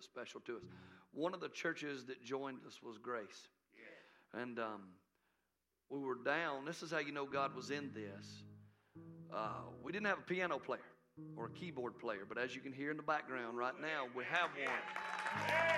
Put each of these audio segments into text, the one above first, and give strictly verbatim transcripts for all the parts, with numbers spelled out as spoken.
was special to us. One of the churches that joined us was Grace. And um, we were down. This is how you know God was in this. Uh, we didn't have a piano player or a keyboard player, but as you can hear in the background right now, we have one.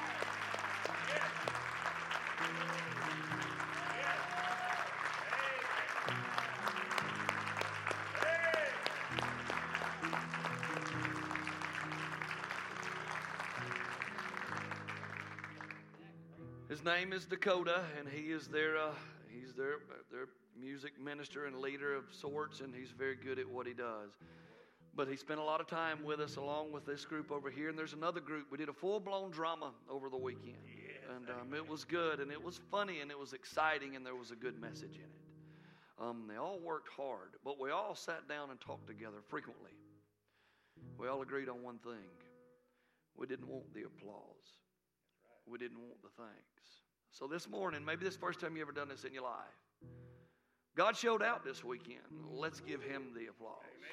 His name is Dakota, and he is their uh, he's their their music minister and leader of sorts, and he's very good at what he does. But he spent a lot of time with us along with this group over here, and there's another group. We did a full-blown drama over the weekend, and um, it was good, and it was funny, and it was exciting, and there was a good message in it. Um, they all worked hard, but we all sat down and talked together frequently. We all agreed on one thing. We didn't want the applause. We didn't want the thanks. So this morning, maybe this is the first time you ever done this in your life. God showed out this weekend. Let's give him the applause.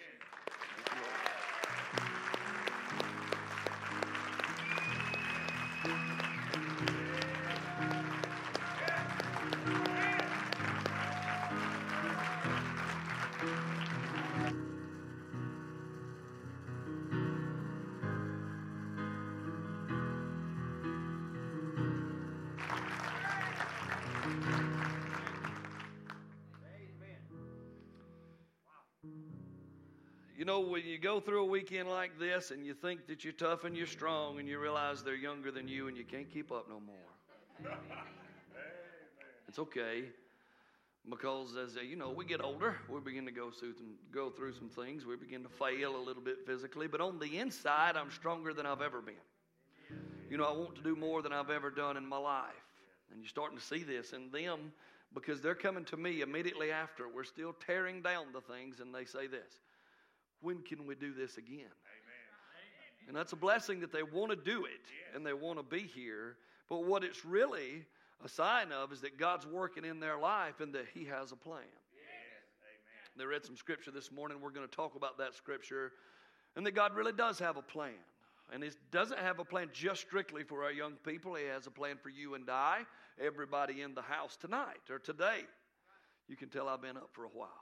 You know, when you go through a weekend like this and you think that you're tough and you're strong and you realize they're younger than you and you can't keep up no more. It's okay, because as you know, we get older, we begin to go through some, go through some things. We begin to fail a little bit physically, but on the inside, I'm stronger than I've ever been. You know, I want to do more than I've ever done in my life. And you're starting to see this in them, because they're coming to me immediately after. We're still tearing down the things, and they say this: when can we do this again? Amen. And that's a blessing that they want to do it, and they want to be here. But what it's really a sign of is that God's working in their life and that he has a plan. Yes. They read some scripture this morning. We're going to talk about that scripture, and that God really does have a plan. And he doesn't have a plan just strictly for our young people. He has a plan for you and I, everybody in the house tonight or today. You can tell I've been up for a while.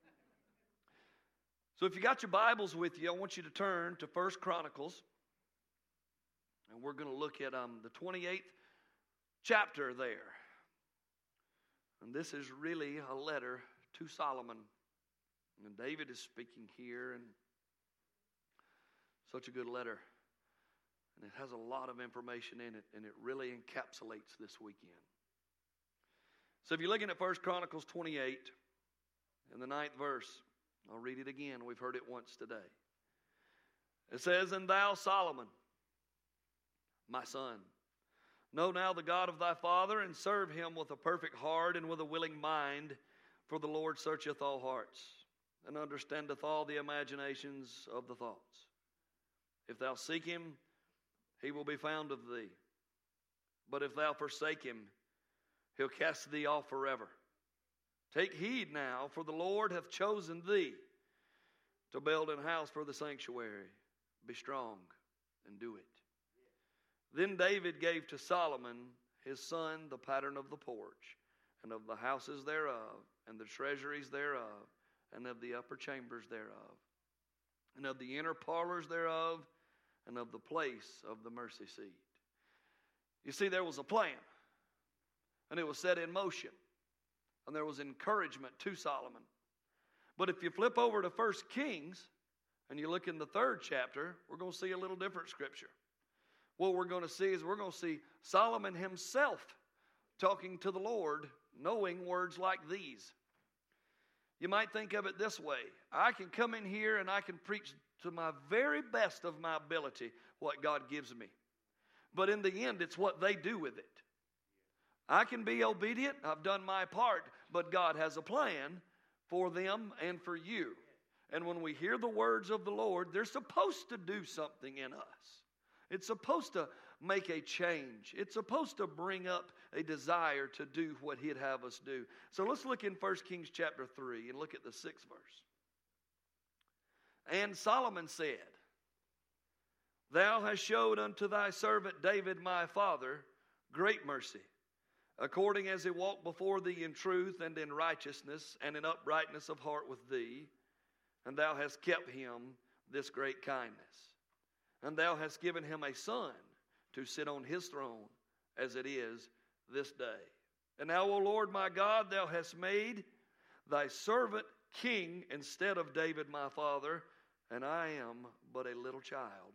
So if you got your Bibles with you, I want you to turn to First Chronicles. And we're going to look at um, the twenty-eighth chapter there. And this is really a letter to Solomon. And David is speaking here, and such a good letter. And it has a lot of information in it, and it really encapsulates this weekend. So if you're looking at First Chronicles twenty-eight, in the ninth verse, I'll read it again. We've heard it once today. It says, "And thou, Solomon, my son, know now the God of thy father, and serve him with a perfect heart and with a willing mind, for the Lord searcheth all hearts, and understandeth all the imaginations of the thoughts. If thou seek him, he will be found of thee. But if thou forsake him, he'll cast thee off forever. Take heed now, for the Lord hath chosen thee to build an house for the sanctuary. Be strong and do it." Then David gave to Solomon his son the pattern of the porch, and of the houses thereof, and the treasuries thereof, and of the upper chambers thereof, and of the inner parlors thereof, and of the place of the mercy seat. You see, there was a plan, and it was set in motion, and there was encouragement to Solomon. But if you flip over to First Kings, and you look in the third chapter, we're going to see a little different scripture. What we're going to see is we're going to see Solomon himself talking to the Lord, knowing words like these. You might think of it this way: I can come in here and I can preach to my very best of my ability what God gives me. But in the end, it's what they do with it. I can be obedient. I've done my part, but God has a plan for them and for you. And when we hear the words of the Lord, they're supposed to do something in us. It's supposed to make a change. It's supposed to bring up a desire to do what he'd have us do. So let's look in First Kings chapter three and look at the sixth verse. "And Solomon said, Thou hast showed unto thy servant David my father great mercy, according as he walked before thee in truth and in righteousness and in uprightness of heart with thee. And thou hast kept him this great kindness. And thou hast given him a son to sit on his throne, as it is this day. And now, O Lord my God, thou hast made thy servant king instead of David my father, and I am but a little child.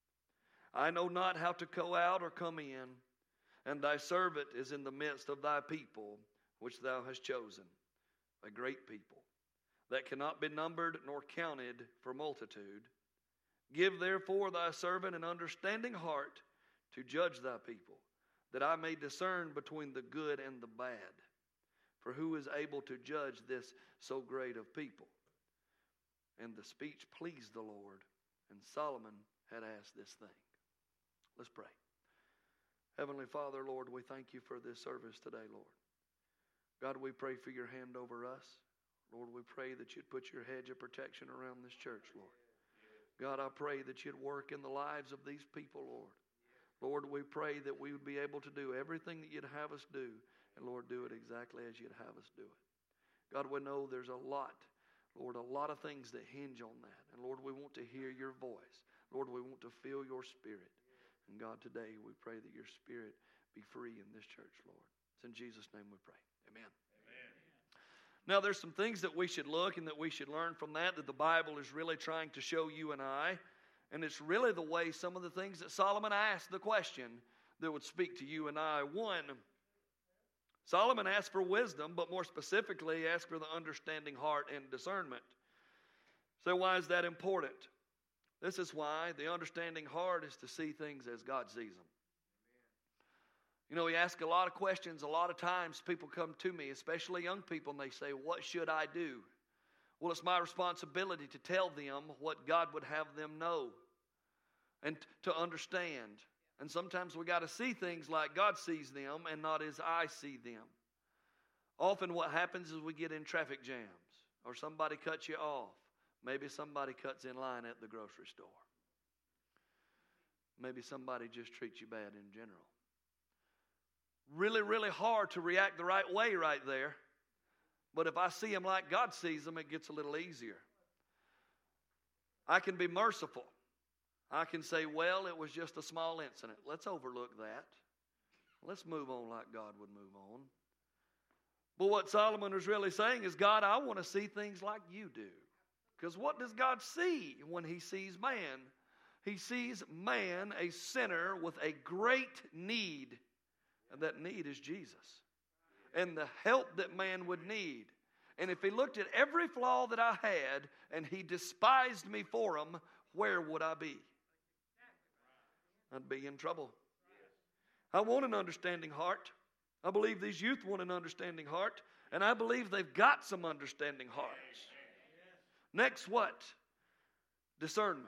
I know not how to go out or come in, and thy servant is in the midst of thy people, which thou hast chosen, a great people, that cannot be numbered nor counted for multitude. Give therefore thy servant an understanding heart to judge thy people, that I may discern between the good and the bad. For who is able to judge this so great of people? And the speech pleased the Lord, and Solomon had asked this thing. Let's pray. Heavenly Father, Lord, we thank you for this service today, Lord. God, we pray for your hand over us. Lord, we pray that you'd put your hedge of protection around this church, Lord. God, I pray that you'd work in the lives of these people, Lord. Lord, we pray that we would be able to do everything that you'd have us do. And Lord, do it exactly as you'd have us do it. God, we know there's a lot, Lord, a lot of things that hinge on that. And Lord, we want to hear your voice. Lord, we want to feel your spirit. And God, today we pray that your spirit be free in this church, Lord. It's in Jesus' name we pray. Amen. Amen. Now, there's some things that we should look and that we should learn from that, that the Bible is really trying to show you and I. And it's really the way some of the things that Solomon asked the question that would speak to you and I. One, Solomon asked for wisdom, but more specifically, he asked for the understanding heart and discernment. So why is that important? This is why the understanding heart is to see things as God sees them. You know, we ask a lot of questions. A lot of times people come to me, especially young people, and they say, what should I do? Well, it's my responsibility to tell them what God would have them know and to understand. And sometimes we got to see things like God sees them and not as I see them. Often what happens is we get in traffic jams or somebody cuts you off. Maybe somebody cuts in line at the grocery store. Maybe somebody just treats you bad in general. Really, really hard to react the right way right there. But if I see them like God sees them, it gets a little easier. I can be merciful. I can say, well, it was just a small incident. Let's overlook that. Let's move on like God would move on. But what Solomon was really saying is, God, I want to see things like you do. Because what does God see when he sees man? He sees man, a sinner with a great need. And that need is Jesus. And the help that man would need. And if he looked at every flaw that I had and he despised me for them, where would I be? I'd be in trouble. I want an understanding heart. I believe these youth want an understanding heart. And I believe they've got some understanding hearts. Next, what? Discernment.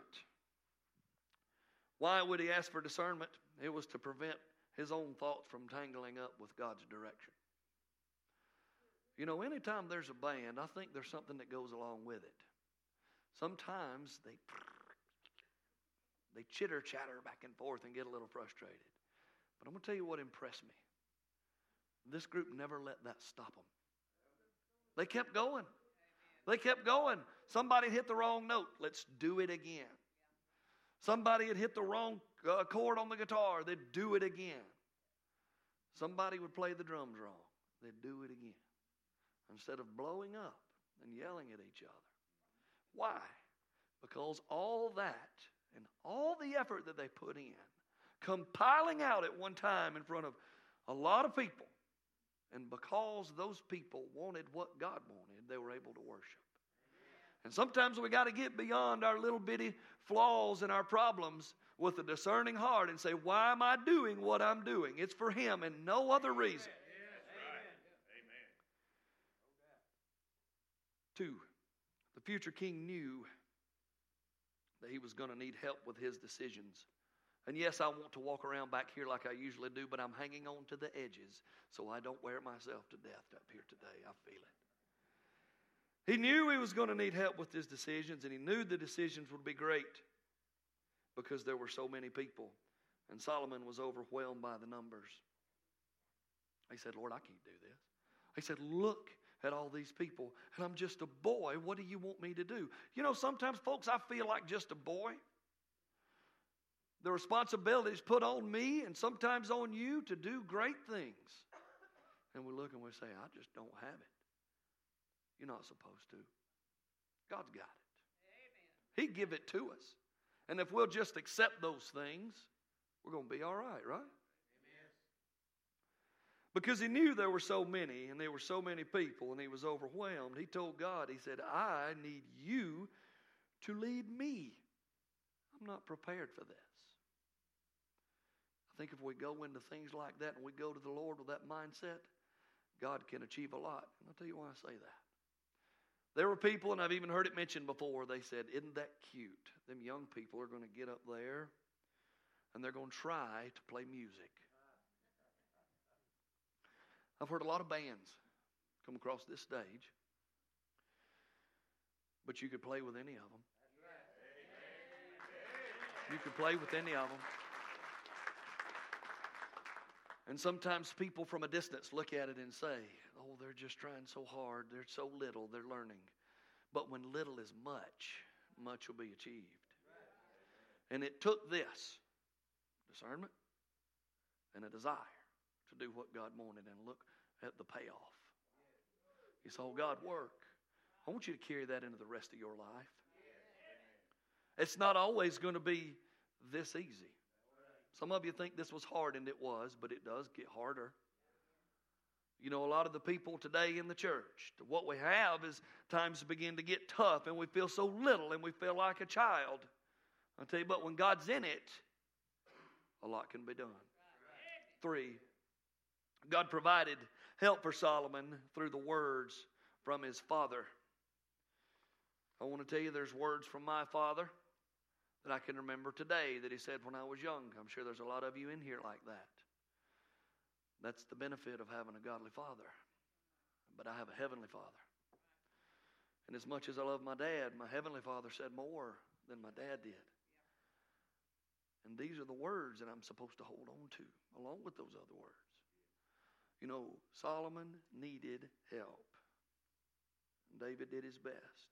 Why would he ask for discernment? It was to prevent his own thoughts from tangling up with God's direction. You know, anytime there's a band, I think there's something that goes along with it. Sometimes they they chitter chatter back and forth and get a little frustrated. But I'm going to tell you what impressed me. This group never let that stop them. They kept going. They kept going. Somebody hit the wrong note. Let's do it again. Somebody had hit the wrong uh, chord on the guitar. They'd do it again. Somebody would play the drums wrong. They'd do it again. Instead of blowing up and yelling at each other. Why? Because all that and all the effort that they put in, compiling out at one time in front of a lot of people, and because those people wanted what God wanted, they were able to worship. And sometimes we got to get beyond our little bitty flaws and our problems with a discerning heart and say, why am I doing what I'm doing? It's for Him and no other reason. Two, the future king knew that he was going to need help with his decisions. And yes, I want to walk around back here like I usually do, but I'm hanging on to the edges so I don't wear myself to death up here today. I feel it. He knew he was going to need help with his decisions, and he knew the decisions would be great. because there were so many people. And Solomon was overwhelmed by the numbers. He said, Lord, I can't do this. He said, look at all these people, and I'm just a boy. What do you want me to do? You know, sometimes, folks, I feel like just a boy. The responsibility is put on me and sometimes on you to do great things. And we look and we say, I just don't have it. You're not supposed to. God's got it. Amen. He give it to us. And if we'll just accept those things, we're going to be all right, right? Amen. Because he knew there were so many, and there were so many people, and he was overwhelmed. He told God, he said, I need you to lead me. I'm not prepared for this. I think if we go into things like that and we go to the Lord with that mindset, God can achieve a lot. And I'll tell you why I say that. There were people, and I've even heard it mentioned before, they said, isn't that cute? Them young people are going to get up there and they're going to try to play music. I've heard a lot of bands come across this stage, but you could play with any of them. You could play with any of them. And sometimes people from a distance look at it and say, oh, they're just trying so hard. They're so little. They're learning. But when little is much, much will be achieved. And it took this discernment and a desire to do what God wanted, and look at the payoff. You saw God work. I want you to carry that into the rest of your life. It's not always going to be this easy. Some of you think this was hard, and it was, but it does get harder. You know, a lot of the people today in the church, what we have is times begin to get tough, and we feel so little, and we feel like a child. I'll tell you, but when God's in it, a lot can be done. Three, God provided help for Solomon through the words from his father. I want to tell you, there's words from my father that I can remember today that he said when I was young. I'm sure there's a lot of you in here like that. That's the benefit of having a godly father. But I have a heavenly father. And as much as I love my dad, my heavenly father said more than my dad did. And these are the words that I'm supposed to hold on to, along with those other words. You know, Solomon needed help. And David did his best.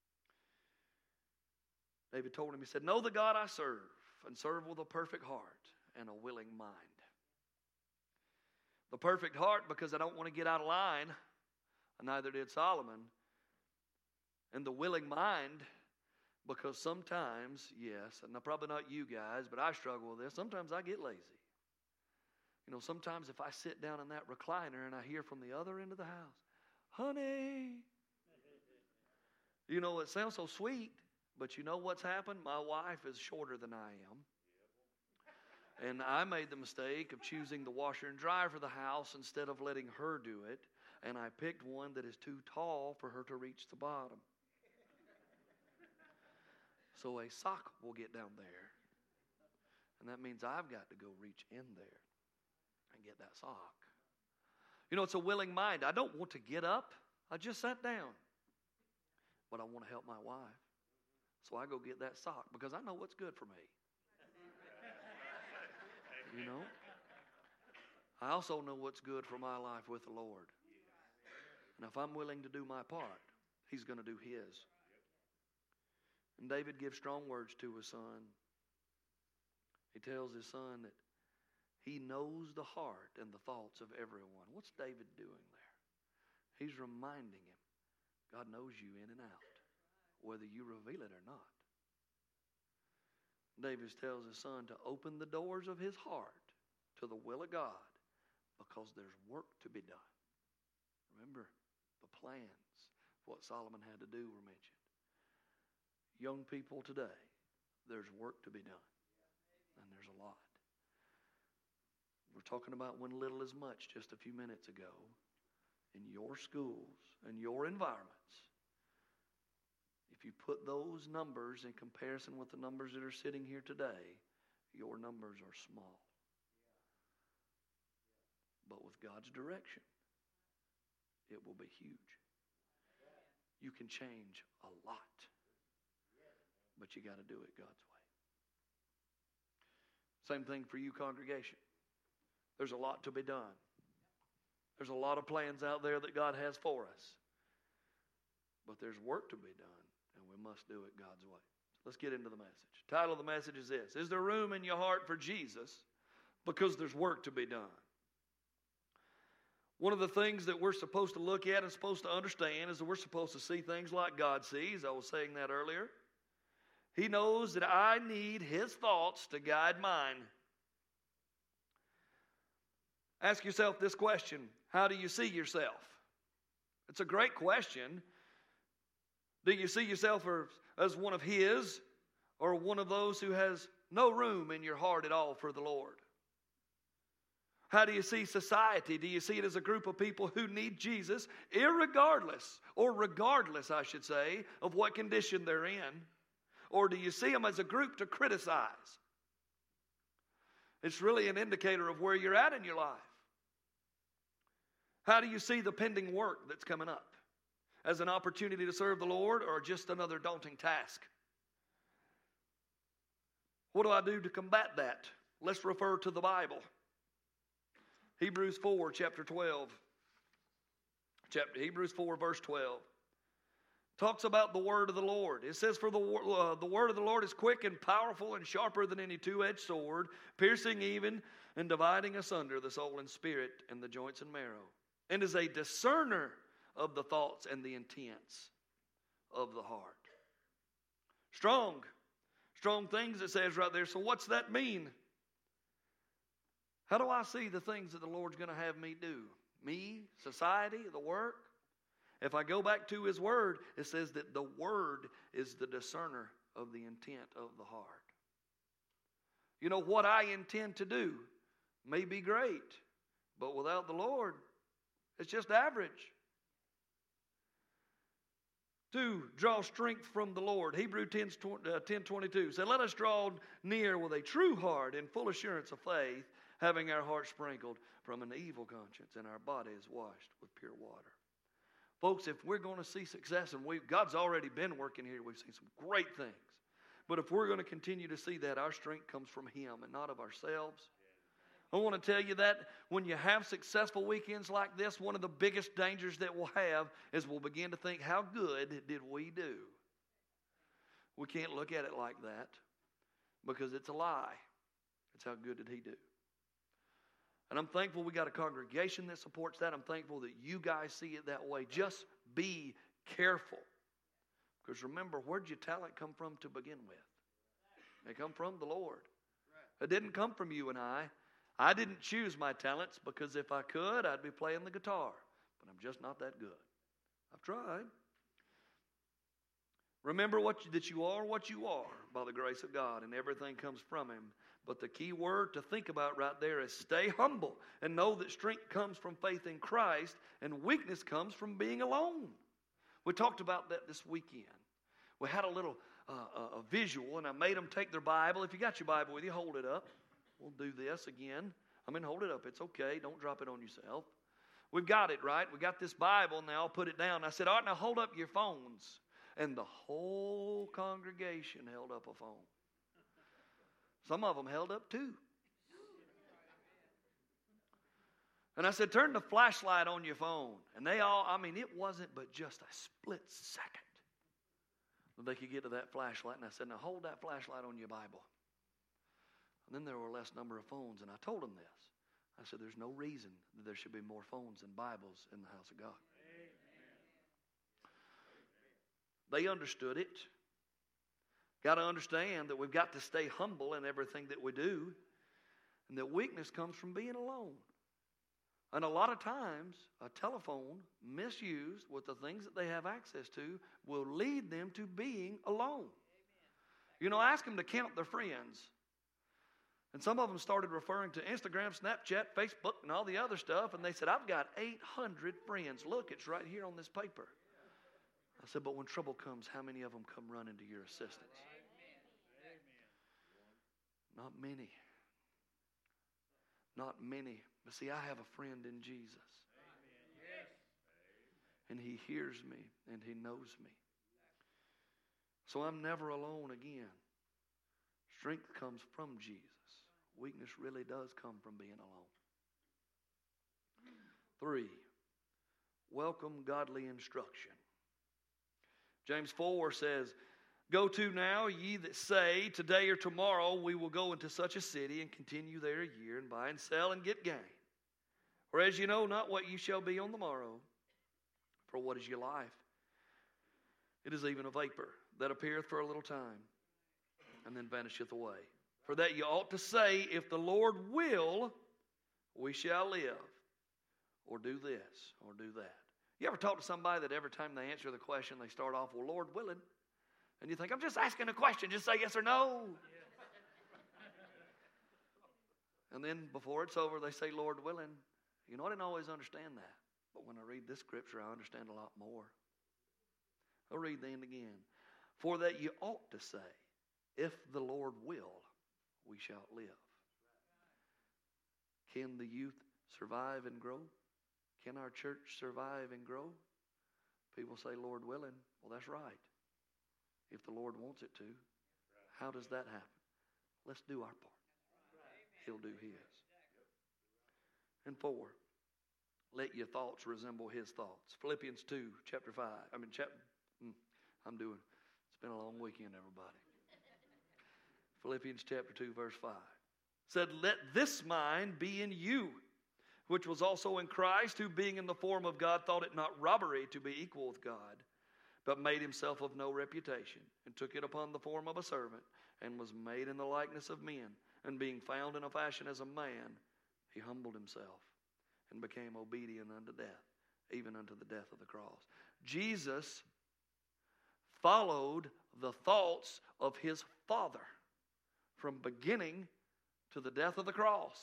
David told him, he said, know the God I serve, and serve with a perfect heart and a willing mind. The perfect heart, because I don't want to get out of line, and neither did Solomon. And the willing mind, because sometimes, yes, and probably not you guys, but I struggle with this, sometimes I get lazy. You know, sometimes if I sit down in that recliner and I hear from the other end of the house, honey, you know, it sounds so sweet, but you know what's happened? My wife is shorter than I am. And I made the mistake of choosing the washer and dryer for the house instead of letting her do it. And I picked one that is too tall for her to reach the bottom. So a sock will get down there. And that means I've got to go reach in there and get that sock. You know, it's a willing mind. I don't want to get up. I just sat down. But I want to help my wife. So I go get that sock because I know what's good for me. You know? I also know what's good for my life with the Lord. And if I'm willing to do my part, He's going to do His. And David gives strong words to his son. He tells his son that he knows the heart and the thoughts of everyone. What's David doing there? He's reminding him, God knows you in and out, whether you reveal it or not. David tells his son to open the doors of his heart to the will of God because there's work to be done. Remember, the plans, what Solomon had to do were mentioned. Young people today, there's work to be done. And there's a lot. We're talking about when little is much just a few minutes ago. In your schools and your environments, if you put those numbers in comparison with the numbers that are sitting here today, your numbers are small. But with God's direction, it will be huge. You can change a lot. But you got to do it God's way. Same thing for you, congregation. There's a lot to be done. There's a lot of plans out there that God has for us. But there's work to be done, and we must do it God's way. Let's get into the message. The title of the message is this: Is there room in your heart for Jesus? Because there's work to be done. One of the things that we're supposed to look at and supposed to understand is that we're supposed to see things like God sees. I was saying that earlier. He knows that I need His thoughts to guide mine. Ask yourself this question: how do you see yourself? It's a great question. Do you see yourself as one of His, or one of those who has no room in your heart at all for the Lord? How do you see society? Do you see it as a group of people who need Jesus, irregardless, or regardless, I should say, of what condition they're in? Or do you see them as a group to criticize? It's really an indicator of where you're at in your life. How do you see the pending work that's coming up? As an opportunity to serve the Lord, or just another daunting task? What do I do to combat that? Let's refer to the Bible. Hebrews four, chapter twelve. Chapter, Hebrews four, verse twelve. Talks about the word of the Lord. It says, For the, uh, the word of the Lord is quick and powerful and sharper than any two-edged sword, piercing even and dividing asunder the soul and spirit and the joints and marrow, and is a discerner of the thoughts and the intents of the heart. Strong. Strong things, it says right there. So what's that mean? How do I see the things that the Lord's going to have me do? Me, society, the work? If I go back to His Word, it says that the Word is the discerner of the intent of the heart. You know, what I intend to do may be great, but without the Lord, it's just average. Two, draw strength from the Lord. Hebrews ten twenty-two said, Let us draw near with a true heart and full assurance of faith, having our hearts sprinkled from an evil conscience and our bodies washed with pure water. Folks, if we're going to see success, and we God's already been working here, we've seen some great things. But if we're going to continue to see that, our strength comes from Him and not of ourselves. I want to tell you that when you have successful weekends like this, one of the biggest dangers that we'll have is we'll begin to think, how good did we do? We can't look at it like that, because it's a lie. It's how good did He do? And I'm thankful we got a congregation that supports that. I'm thankful that you guys see it that way. Just be careful. Because remember, where did your talent come from to begin with? It come from the Lord. It didn't come from you and I. I didn't choose my talents, because if I could, I'd be playing the guitar. But I'm just not that good. I've tried. Remember what you, that you are what you are by the grace of God, and everything comes from Him. But the key word to think about right there is stay humble and know that strength comes from faith in Christ, and weakness comes from being alone. We talked about that this weekend. We had a little uh, a visual, and I made them take their Bible. If you got your Bible with you, hold it up. We'll do this again. I mean, hold it up. It's okay. Don't drop it on yourself. We've got it, right? We got this Bible. Now I'll put it down. I said, all right, now hold up your phones. And the whole congregation held up a phone. Some of them held up two. And I said, turn the flashlight on your phone. And they all, I mean, it wasn't but just a split second that they could get to that flashlight. And I said, now hold that flashlight on your Bible. And then there were less number of phones. And I told them this. I said, there's no reason that there should be more phones than Bibles in the house of God. Amen. They understood it. Got to understand that we've got to stay humble in everything that we do. And that weakness comes from being alone. And a lot of times, a telephone misused with the things that they have access to will lead them to being alone. Amen. You know, ask them to count their friends. And some of them started referring to Instagram, Snapchat, Facebook, and all the other stuff. And they said, I've got eight hundred friends. Look, it's right here on this paper. I said, but when trouble comes, how many of them come running to your assistance? Amen. Not many. Not many. But see, I have a friend in Jesus. Amen. And He hears me and He knows me. So I'm never alone again. Strength comes from Jesus. weakness really does come from being alone. Three, welcome godly instruction. James four says, go to now, ye that say, today or tomorrow we will go into such a city and continue there a year and buy and sell and get gain. Whereas you know not what ye shall be on the morrow. For what is your life? It is even a vapor that appeareth for a little time and then vanisheth away. For that you ought to say, if the Lord will, we shall live, or do this, or do that. You ever talk to somebody that every time they answer the question, they start off, well, Lord willing. And you think, I'm just asking a question, just say yes or no. And then before it's over, they say, Lord willing. You know, I didn't always understand that. But when I read this scripture, I understand a lot more. I'll read the end again. For that you ought to say, if the Lord will, we shall live. Can the youth survive and grow? Can our church survive and grow? People say, Lord willing. Well, that's right. If the Lord wants it to. How does that happen? Let's do our part. He'll do his. And four, let your thoughts resemble his thoughts. Philippians two, chapter five. I mean, chapter, I'm doing, it's been a long weekend, everybody. Philippians chapter two, verse five. Said, let this mind be in you, which was also in Christ, who being in the form of God thought it not robbery to be equal with God, but made himself of no reputation, and took it upon the form of a servant, and was made in the likeness of men. And being found in a fashion as a man, he humbled himself, and became obedient unto death, even unto the death of the cross. Jesus followed the thoughts of his Father from beginning to the death of the cross.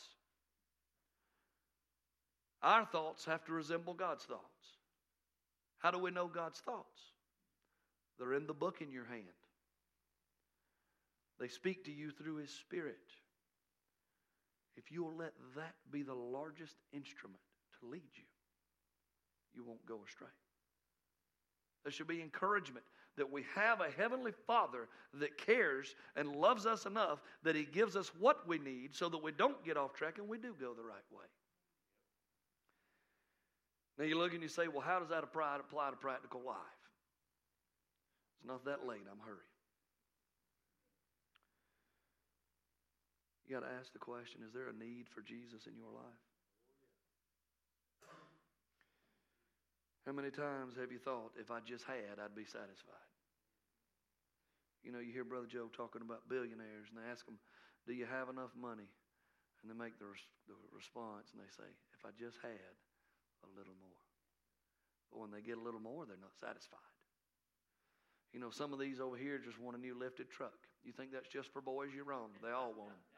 Our thoughts have to resemble God's thoughts. How do we know God's thoughts? They're in the book in your hand. They speak to you through his Spirit. If you'll let that be the largest instrument to lead you, you won't go astray. There should be encouragement that we have a heavenly Father that cares and loves us enough that he gives us what we need so that we don't get off track and we do go the right way. Now you look and you say, well, how does that apply, apply to practical life? It's not that late. I'm hurrying. You got to ask the question, is there a need for Jesus in your life? How many times have you thought, if I just had, I'd be satisfied? You know, you hear Brother Joe talking about billionaires, and they ask them, do you have enough money? And they make the, res- the response, and they say, if I just had a little more. But when they get a little more, they're not satisfied. You know, some of these over here just want a new lifted truck. You think that's just for boys? You're wrong. They all want them.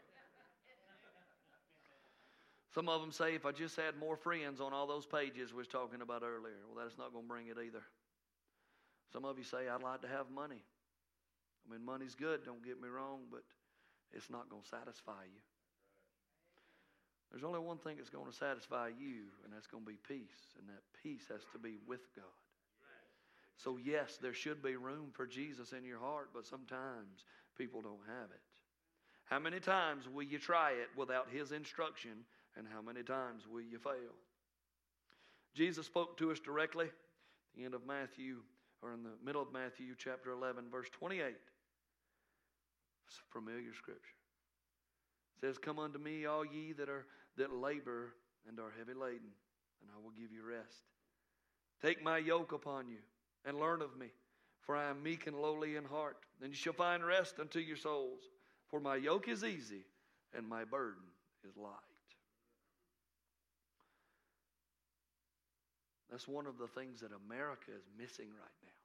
Some of them say, if I just had more friends on all those pages we was talking about earlier. Well, that's not going to bring it either. Some of you say, I'd like to have money. I mean, money's good, don't get me wrong, but it's not going to satisfy you. There's only one thing that's going to satisfy you, and that's going to be peace. And that peace has to be with God. So yes, there should be room for Jesus in your heart, but sometimes people don't have it. How many times will you try it without his instruction? And how many times will you fail? Jesus spoke to us directly at the end of Matthew, or in the middle of Matthew chapter eleven, verse twenty-eight. It's a familiar scripture. It says, come unto me, all ye that are that labor and are heavy laden, and I will give you rest. Take my yoke upon you, and learn of me, for I am meek and lowly in heart, and you shall find rest unto your souls. For my yoke is easy, and my burden is light. That's one of the things that America is missing right now.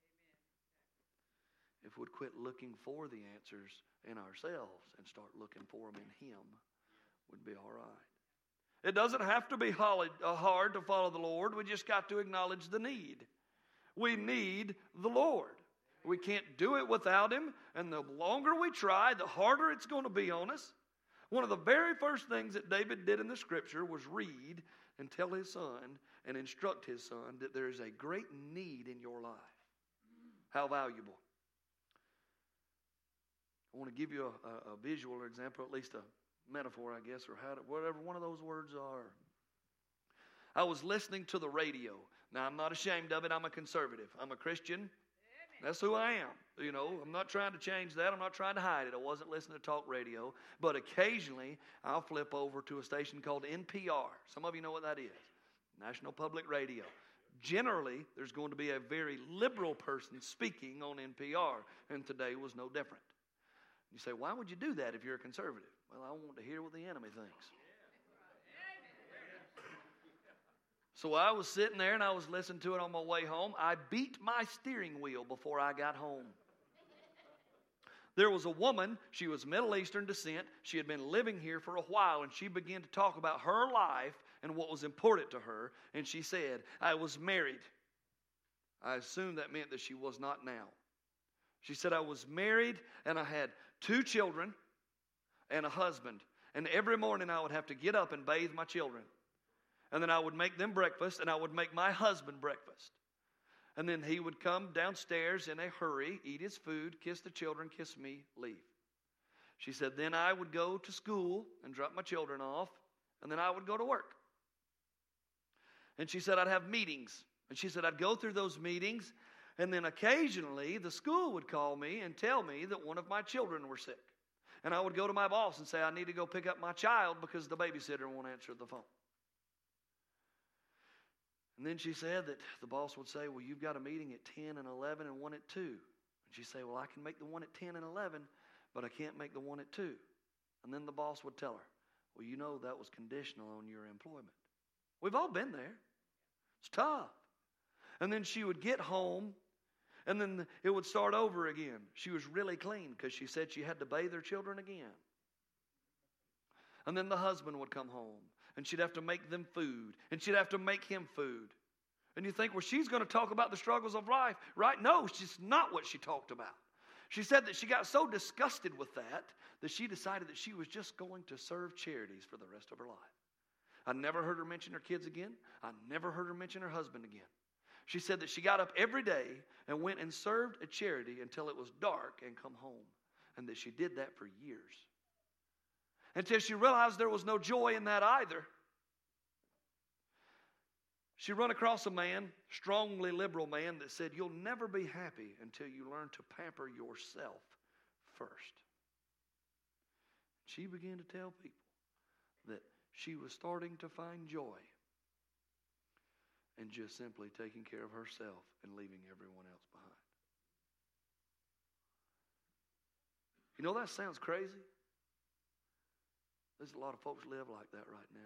If we'd quit looking for the answers in ourselves and start looking for them in him, we'd be all right. It doesn't have to be hard to follow the Lord. We just got to acknowledge the need. We need the Lord. We can't do it without him, and the longer we try, the harder it's going to be on us. One of the very first things that David did in the scripture was read and tell his son and instruct his son that there is a great need in your life. How valuable. I want to give you a, a, a visual example, at least a, metaphor, I guess, or how to, whatever one of those words are. I was listening to the radio. Now, I'm not ashamed of it. I'm a conservative. I'm a Christian. That's who I am. You know, I'm not trying to change that. I'm not trying to hide it. I wasn't listening to talk radio. But occasionally, I'll flip over to a station called N P R. Some of you know what that is. National Public Radio. Generally, there's going to be a very liberal person speaking on N P R. And today was no different. You say, why would you do that if you're a conservative? Well, I want to hear what the enemy thinks. So I was sitting there and I was listening to it on my way home. I beat my steering wheel before I got home. There was a woman, she was Middle Eastern descent. She had been living here for a while, and she began to talk about her life and what was important to her. And she said, I was married. I assumed that meant that she was not now. She said, I was married and I had two children and a husband. And every morning I would have to get up and bathe my children. And then I would make them breakfast, and I would make my husband breakfast. And then he would come downstairs in a hurry, eat his food, kiss the children, kiss me, leave. She said, then I would go to school and drop my children off, and then I would go to work. And she said, I'd have meetings. And she said, I'd go through those meetings, and then occasionally the school would call me and tell me that one of my children were sick. And I would go to my boss and say, I need to go pick up my child because the babysitter won't answer the phone. And then she said that the boss would say, well, you've got a meeting at ten and eleven and one at two. And she'd say, well, I can make the one at ten and eleven, but I can't make the one at two. And then the boss would tell her, well, you know that was conditional on your employment. We've all been there. It's tough. And then she would get home, and then it would start over again. She was really clean because she said she had to bathe her children again. And then the husband would come home. And she'd have to make them food. And she'd have to make him food. And you think, well, she's going to talk about the struggles of life, right? No, it's just not what she talked about. She said that she got so disgusted with that that she decided that she was just going to serve charities for the rest of her life. I never heard her mention her kids again. I never heard her mention her husband again. She said that she got up every day and went and served a charity until it was dark and come home. And that she did that for years. Until she realized there was no joy in that either. She run across a man, strongly liberal man, that said, you'll never be happy until you learn to pamper yourself first. She began to tell people that she was starting to find joy in just simply taking care of herself and leaving everyone else behind. You know, that sounds crazy. There's a lot of folks live like that right now.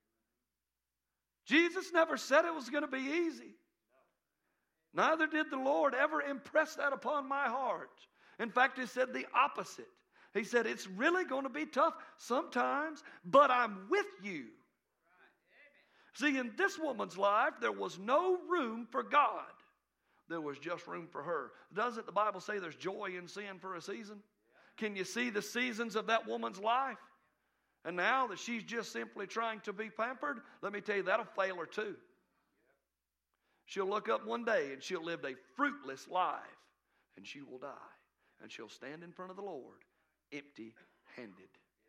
Jesus never said it was going to be easy. Neither did the Lord ever impress that upon my heart. In fact, He said the opposite. He said, it's really going to be tough sometimes, but I'm with you. See, in this woman's life, there was no room for God. There was just room for her. Doesn't the Bible say there's joy in sin for a season? Can you see the seasons of that woman's life? And now that she's just simply trying to be pampered, let me tell you, that'll fail her too. She'll look up one day and she'll live a fruitless life. And she will die. And she'll stand in front of the Lord empty-handed.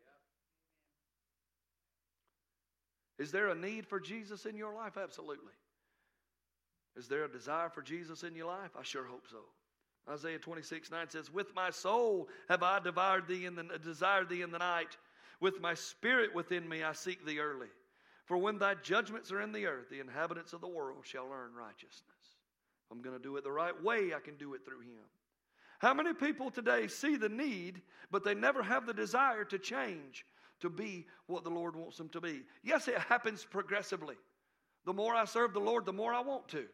Is there a need for Jesus in your life? Absolutely. Is there a desire for Jesus in your life? I sure hope so. Isaiah twenty-six nine says, with my soul have I devoured thee in the, desired thee in the night. With my spirit within me I seek thee early. For when thy judgments are in the earth, the inhabitants of the world shall learn righteousness. If I'm going to do it the right way, I can do it through Him. How many people today see the need, but they never have the desire to change, to be what the Lord wants them to be? Yes, it happens progressively. The more I serve the Lord, the more I want to.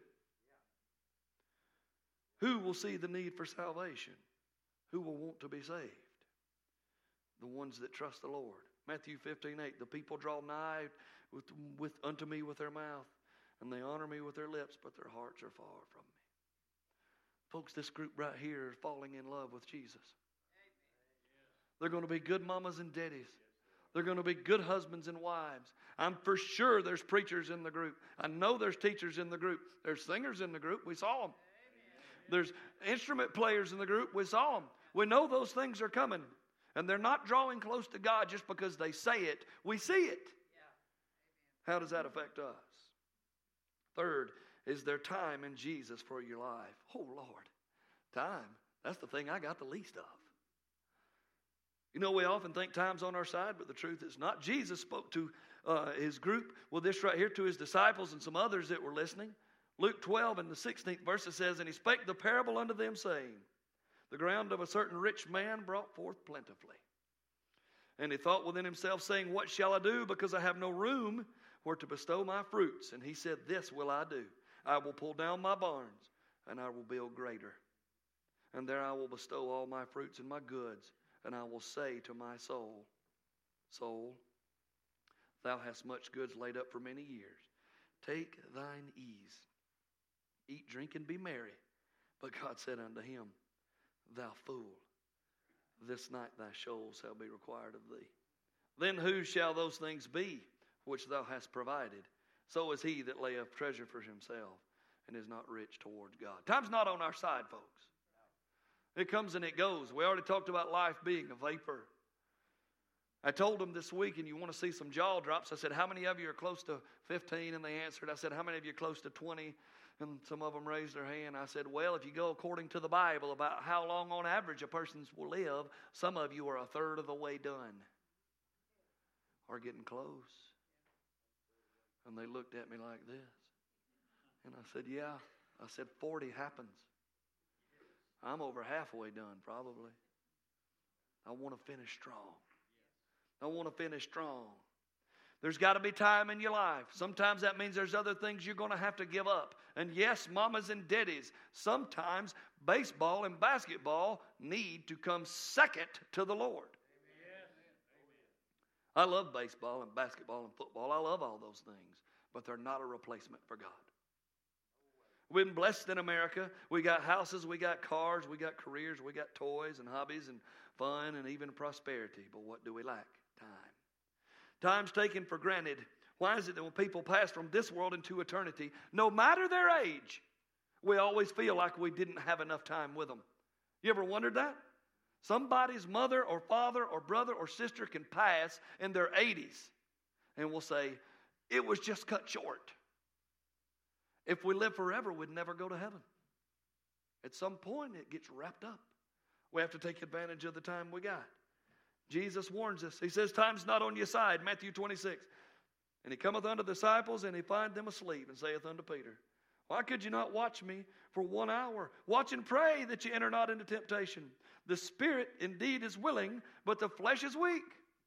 Who will see the need for salvation? Who will want to be saved? The ones that trust the Lord. Matthew fifteen eight, the people draw nigh with, with, unto me with their mouth, and they honor me with their lips, but their hearts are far from me. Folks, this group right here is falling in love with Jesus. They're going to be good mamas and daddies. They're going to be good husbands and wives. I'm for sure there's preachers in the group. I know there's teachers in the group. There's singers in the group. We saw them. There's instrument players in the group. We saw them. We know those things are coming. And they're not drawing close to God just because they say it. We see it. How does that affect us? Third, is there time in Jesus for your life? Oh, Lord. Time. That's the thing I got the least of. You know, we often think time's on our side, but the truth is not. Jesus spoke to uh, his group with this right here, to his disciples and some others that were listening. Luke twelve and the sixteenth verse, it says, and he spake the parable unto them, saying, the ground of a certain rich man brought forth plentifully. And he thought within himself, saying, what shall I do, because I have no room where to bestow my fruits? And he said, this will I do. I will pull down my barns, and I will build greater. And there I will bestow all my fruits and my goods. And I will say to my soul, soul, thou hast much goods laid up for many years. Take thine ease. Eat, drink, and be merry. But God said unto him, thou fool, this night thy soul shall be required of thee. Then whose shall those things be which thou hast provided? So is he that layeth treasure for himself and is not rich towards God. Time's not on our side, folks. It comes and it goes. We already talked about life being a vapor. I told them this week, and you want to see some jaw drops, I said, how many of you are close to fifteen? And they answered. I said, how many of you are close to twenty? And some of them raised their hand. I said, well, if you go according to the Bible about how long on average a person will live, some of you are a third of the way done or getting close. And they looked at me like this. And I said, yeah. I said, forty happens. I'm over halfway done, probably. I want to finish strong. I want to finish strong. There's got to be time in your life. Sometimes that means there's other things you're going to have to give up. And yes, mamas and daddies, sometimes baseball and basketball need to come second to the Lord. I love baseball and basketball and football. I love all those things. But they're not a replacement for God. We've been blessed in America. We got houses, we got cars, we got careers, we got toys and hobbies and fun and even prosperity. But what do we lack? Time. Time's taken for granted. Why is it that when people pass from this world into eternity, no matter their age, we always feel like we didn't have enough time with them? You ever wondered that? Somebody's mother or father or brother or sister can pass in their eighties, and we'll say, it was just cut short. If we live forever, we'd never go to heaven. At some point, it gets wrapped up. We have to take advantage of the time we got. Jesus warns us. He says, time's not on your side, Matthew twenty-six. And he cometh unto the disciples, and he find them asleep, and saith unto Peter, why could you not watch me for one hour? Watch and pray that you enter not into temptation. The spirit indeed is willing, but the flesh is weak.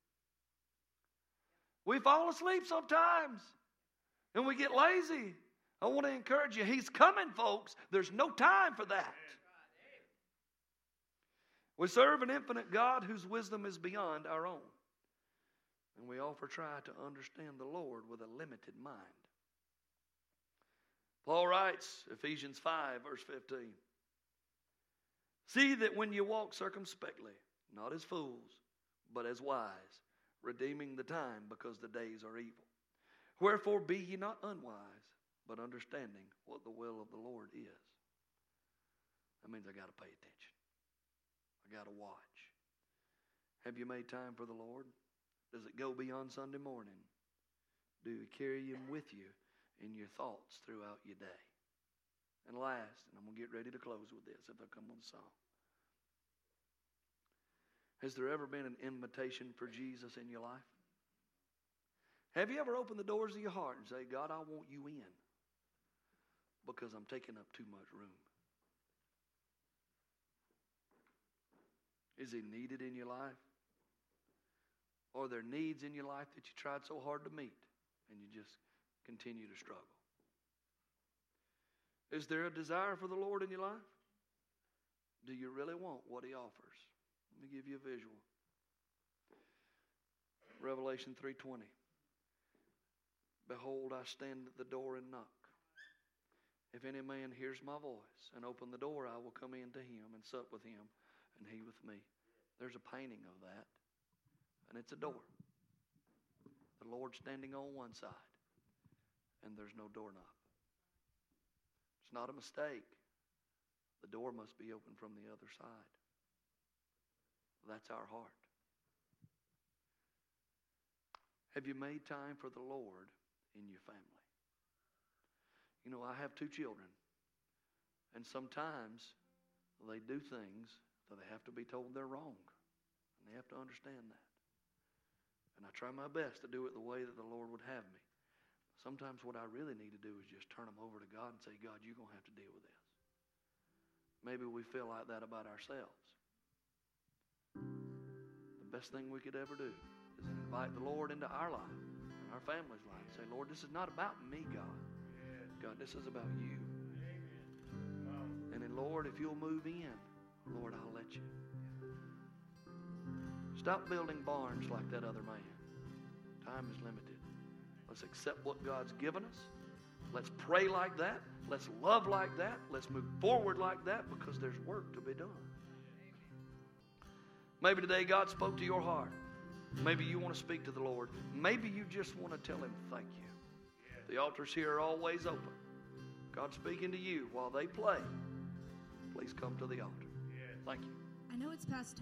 We fall asleep sometimes, and we get lazy. I want to encourage you. He's coming, folks. There's no time for that. We serve an infinite God whose wisdom is beyond our own. And we often try to understand the Lord with a limited mind. Paul writes, Ephesians five, verse fifteen. See that when you walk circumspectly, not as fools, but as wise, redeeming the time because the days are evil. Wherefore be ye not unwise, but understanding what the will of the Lord is. That means I got to pay attention. I got to watch. Have you made time for the Lord? Does it go beyond Sunday morning? Do you carry Him with you in your thoughts throughout your day? And last, and I'm going to get ready to close with this if I come on the song. Has there ever been an invitation for Jesus in your life? Have you ever opened the doors of your heart and say, God, I want you in because I'm taking up too much room? Is He needed in your life? Or are there needs in your life that you tried so hard to meet and you just continue to struggle? Is there a desire for the Lord in your life? Do you really want what He offers? Let me give you a visual. Revelation three twenty. Behold, I stand at the door and knock. If any man hears my voice and open the door, I will come in to him and sup with him and he with me. There's a painting of that, and it's a door. The Lord standing on one side, and there's no doorknob. It's not a mistake. The door must be open from the other side. That's our heart. Have you made time for the Lord in your family? You know, I have two children, and sometimes they do things that they have to be told they're wrong, and they have to understand that. And I try my best to do it the way that the Lord would have me. Sometimes what I really need to do is just turn them over to God and say, God, you're going to have to deal with this. Maybe we feel like that about ourselves. The best thing we could ever do is invite the Lord into our life and our family's life. Say, Lord, this is not about me, God. God, this is about you. And then, Lord, if you'll move in, Lord, I'll let you. Stop building barns like that other man. Time is limited. Let's accept what God's given us. Let's pray like that. Let's love like that. Let's move forward like that, because there's work to be done. Maybe today God spoke to your heart. Maybe you want to speak to the Lord. Maybe you just want to tell Him thank you. The altars here are always open. God's speaking to you while they play. Please come to the altar. Thank you. I know it's past time.